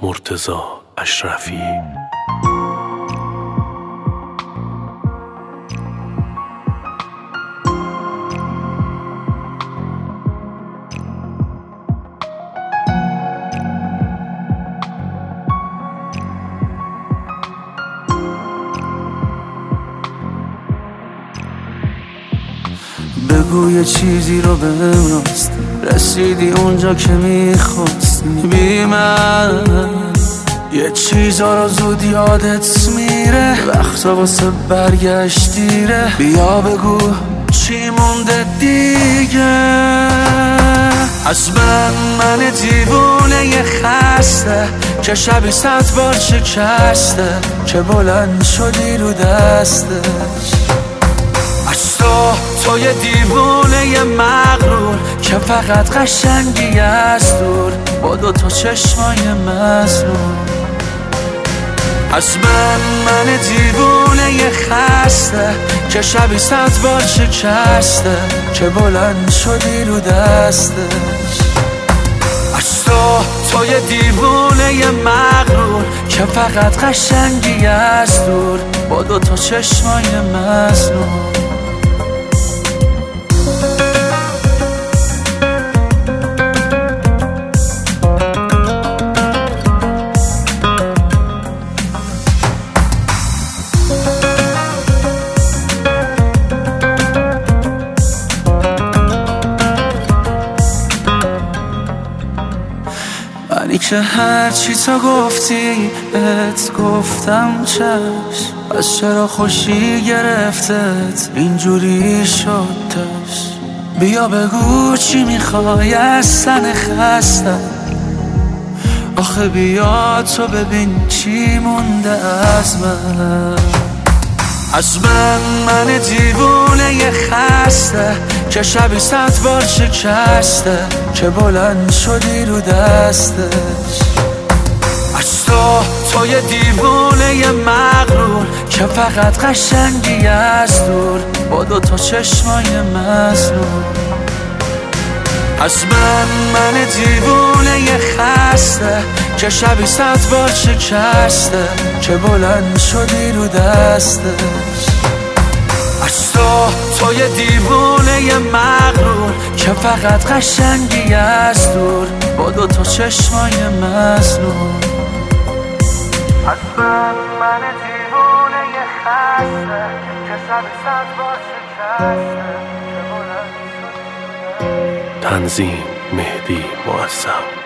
مرتضی اشرفی. بگو یه چیزی رو بهم راست، رسیدی اونجا که میخواستی. بی من یه چیزا رو زود یادت میره، وقتا واسه برگشت دیره. بیا بگو چی مونده دیگه از من دیوونه یه خسته که شبی 100 بار شکسته، که بلند شدی رو دستش. از تو یه دیوونه یه مغرور که فقط قشنگی از دور با 2 تا چشمای مظلوم. از من دیوونه یه خسته که شبی 100 بار شکسته، که بلند شدی رو دستش. از تو یه دیوونه یه مغرور که فقط قشنگی از دور با 2 تا چشمای مظلوم. منی که هرچی تا گفتی بهت گفتم چشم، از چرا خوشی گرفتت اینجوری شدش. بیا بگو چی میخوای از تن خستم، آخه بیا تو ببین چی مونده از من. از من دیوونه یه خسته که شبی 100 بار شکسته، که بلند شدی رو دستش. از تو یه دیوونه یه مغرور که فقط قشنگی از دور با 2 تا چشمای مظلوم. از من دیوونه یه خسته که شبی 100 بار شکسته، که بلند شدی رو دستش. از تو یه دیوونه یه مغرور که فقط قشنگی از دور با 2 تا چشمای مظلوم. از من دیوونه یه خسته که شبی 100 بار شکسته، که بلند شدی رو دستش. تنظیم مهدی معظم.